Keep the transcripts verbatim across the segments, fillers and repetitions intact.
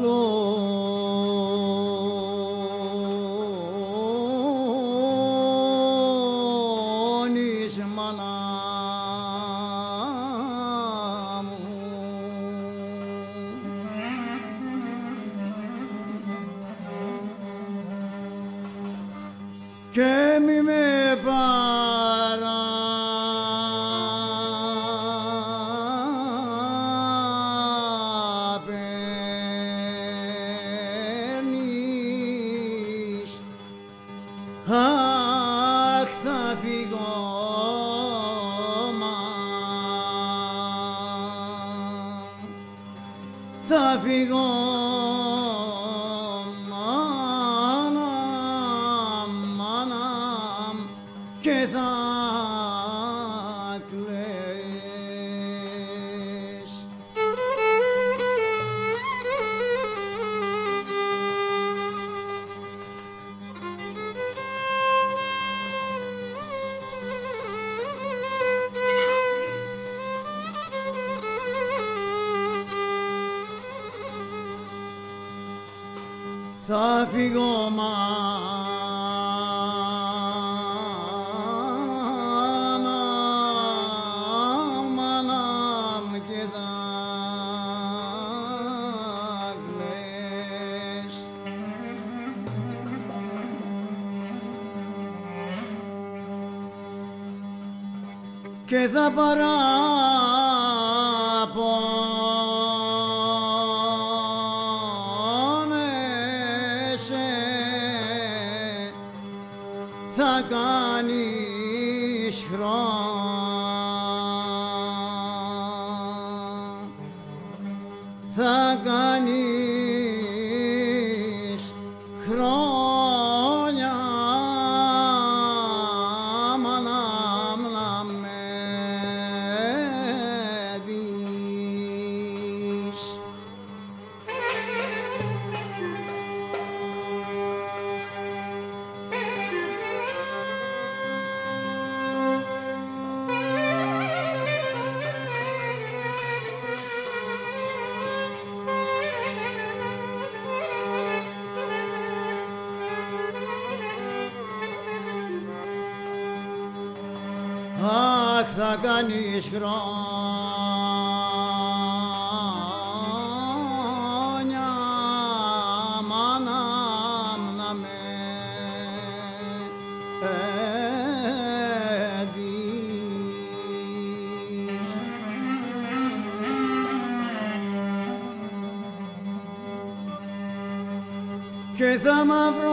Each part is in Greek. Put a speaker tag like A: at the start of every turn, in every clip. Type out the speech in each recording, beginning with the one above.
A: μεγαλώνεις μάνα μου. Και μη με παραπαίρνεις, αχ, θα φύγω μα, θα φύγω μάνα, μάνα και θα κλαις. Θα φύγω μάνα, μάνα και θα κλαις. Και θα παραπονέσαι, θα κάνεις χρόνια, θα κάνεις χρόνια, μάνα μου, να με δεις. Αχ, θα κάνεις χρόνια, μάνα μου, να με δεις. Και θα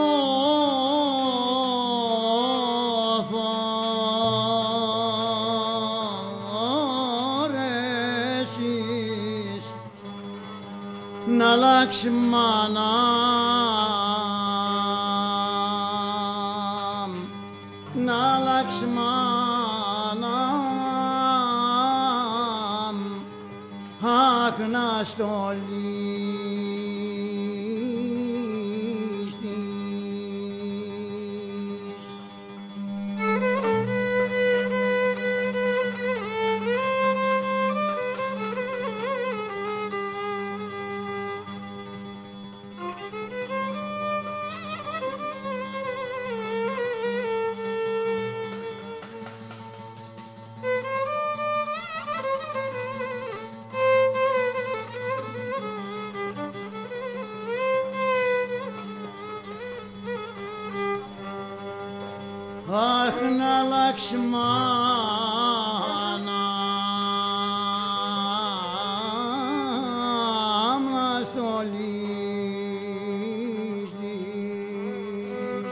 A: μαυροφορέσεις, να αλλάξει μάνα, να αλλάξει μάνα, αχ, να στολίσεις. Αχ, να αλλάξει μάνα, να στολίσεις.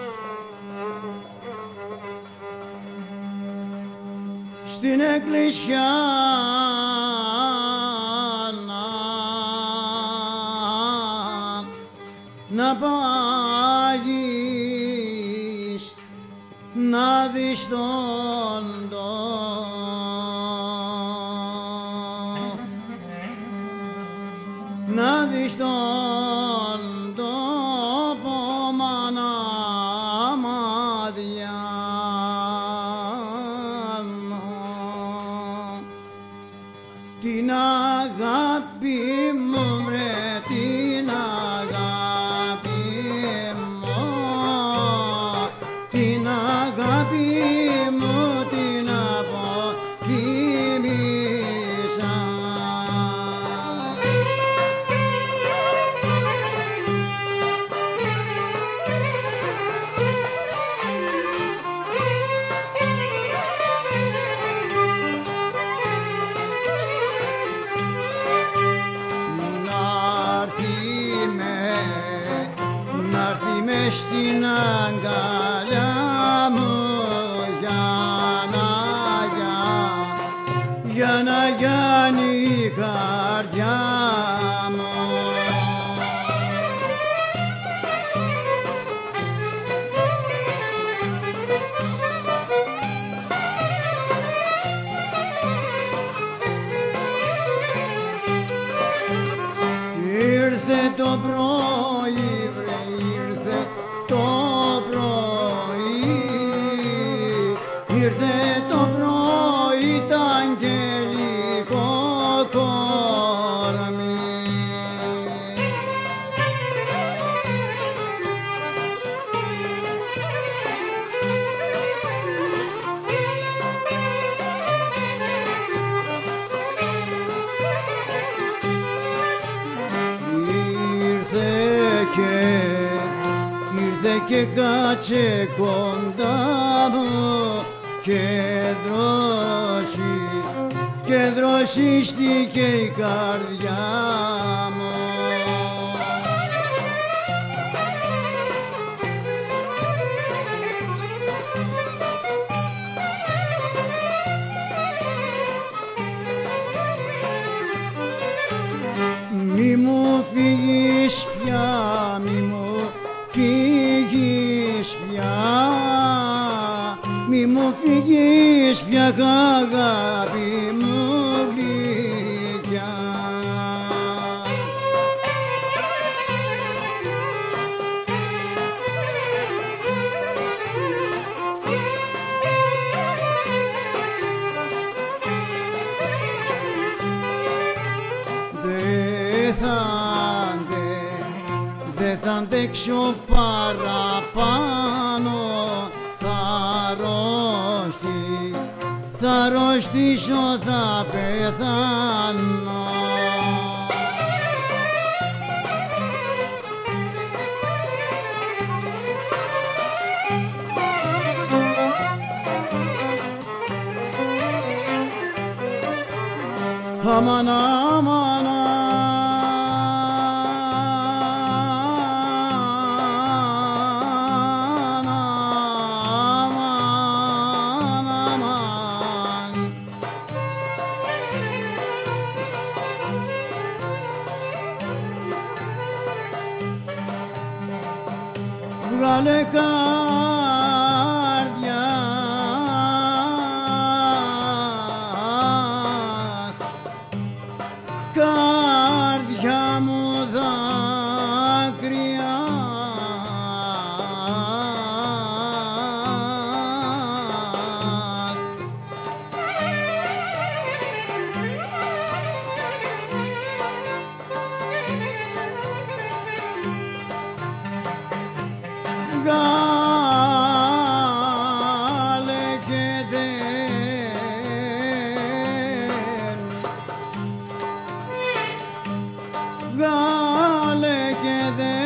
A: Στην εκκλησιά να, να πάγεις, να δεις τον τόπο, να δεις τον τόπο, μάνα μαδιάνο, την αγάπη μου βρε την μες στην αγκαλιά μου για να, για, για να γιάνει η καρδιά μου. Ήρθε το πρωί, βρε, ήρθε το πρωί, ήρθε το πρωί τ' αγγελικό κορμί. Ήρθε και κάτσε κοντά μου και δρόσι, και δροσίστηκε η καρδιά μου. Μη μου φύγεις πια, μη μου φύγεις πια, μη μου φύγεις πια, αγάπη μου γλυκιά. Δε θα Δε θα αντέξω παραπάνω, θα αρρωστήσω, θα αρρωστήσω, θα πεθάνω. Αμάν, αμάν, βγάλε καρδιά, καρδιά μου δάκρυα, βγάλε και δεν, βγάλε και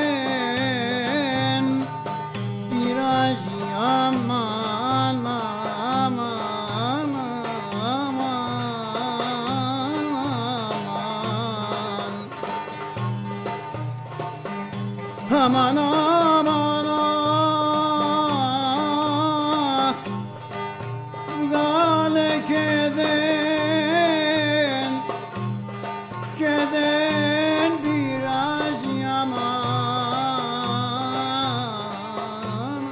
A: δεν πειράζει, αμάν, αμάν, αμάν, αμάν, αμάν, βγάλε και δεν, και δεν πειράζει, αμάν,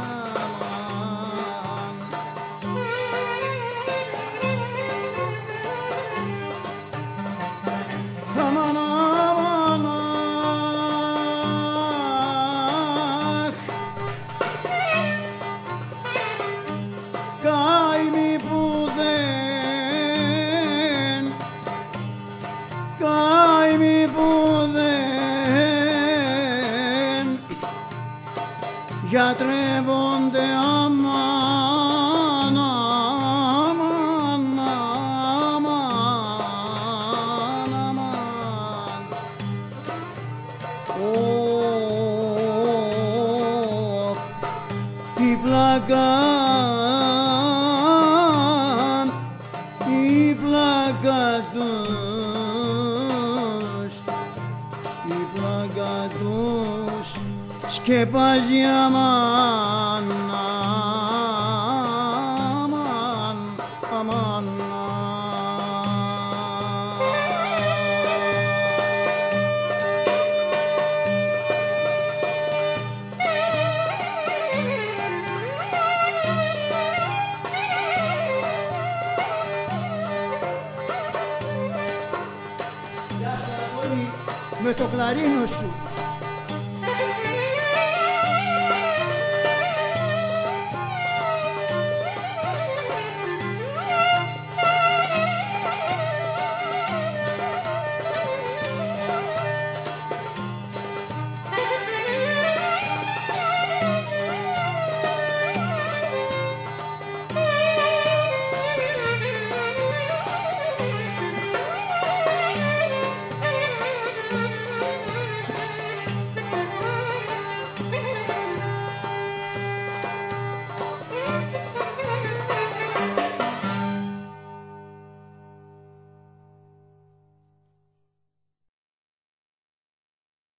A: αμάν, αμάν, καημοί που δεν, καημοί που δεν γιατρεύονται, αμάν, αμάν, αμάν, αμάν. Ω, τι πλάκα, η πλάκα τους, η πλάκα τους σκεπάζει αμάν, αμάν, αμάν. Με το κλαρίνο σου